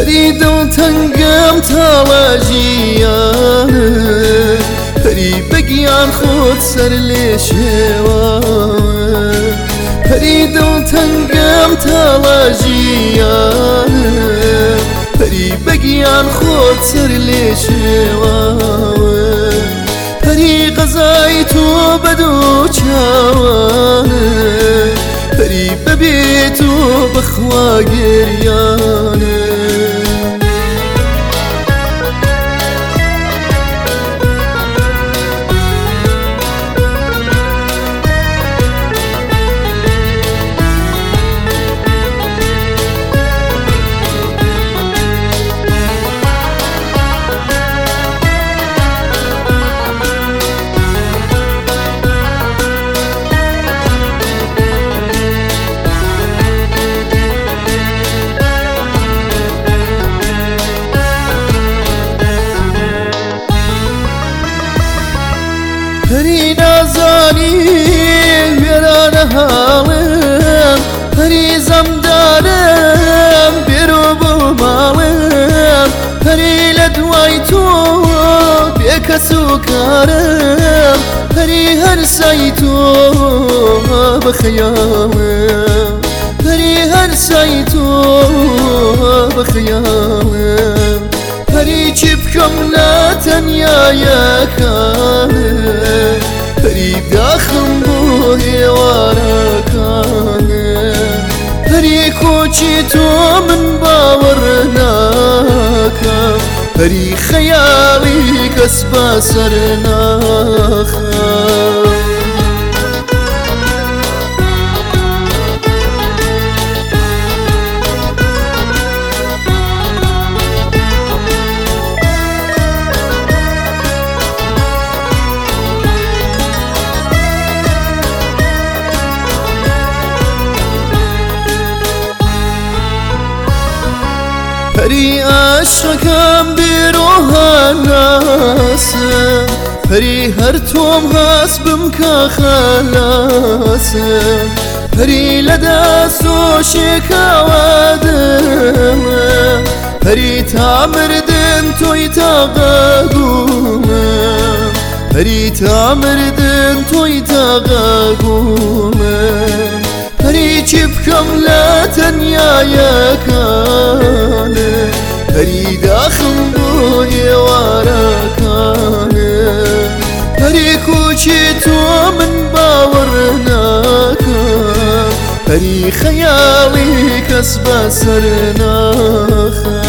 پەری دڵتەنگم تاڵە ژیانە پەری بەگیان خۆت سەر لێ شێوانە پەری دڵتەنگم تاڵە ژیانە پەری بەگیان خۆت سەر لێ شێوانە پەری غەزای تۆ بەدوو چاوانە پەری بەبێت و بەخوا گریانە پەری نازانی وێرانە هاڵم پەری زەمدارم بێرۆ بۆ ماڵم پەری لە دوای تۆ بێکەس و کارم پەری هەرسای تۆ بەخەیاڵم پەری هەرسای تۆ بەخەیاڵم پەری چی بکەم لە تەنیایەکانە پەری داخم بۆ هێوارەکانە پەری کۆچی تۆ من باوەڕ ناکەم پەری خەیاڵی کەس بەسەر ناخەم پەری عاشقەکەم بێرۆها ناسم پەری هەر تۆم هەست بمکە خەلاسم پەری لە دەست و شێکاوە دڵمە پەری تا مردن تۆی تاقەگومە پەری تا مردن تۆی تاقەگومە پەری چی بکەم لە تەنیایەکانە پەری داخم بۆ هێوارەکانە پەری کوچی تۆ من باوەڕ ناکەم پەری خەیاڵی کەس بەسەر ناخەم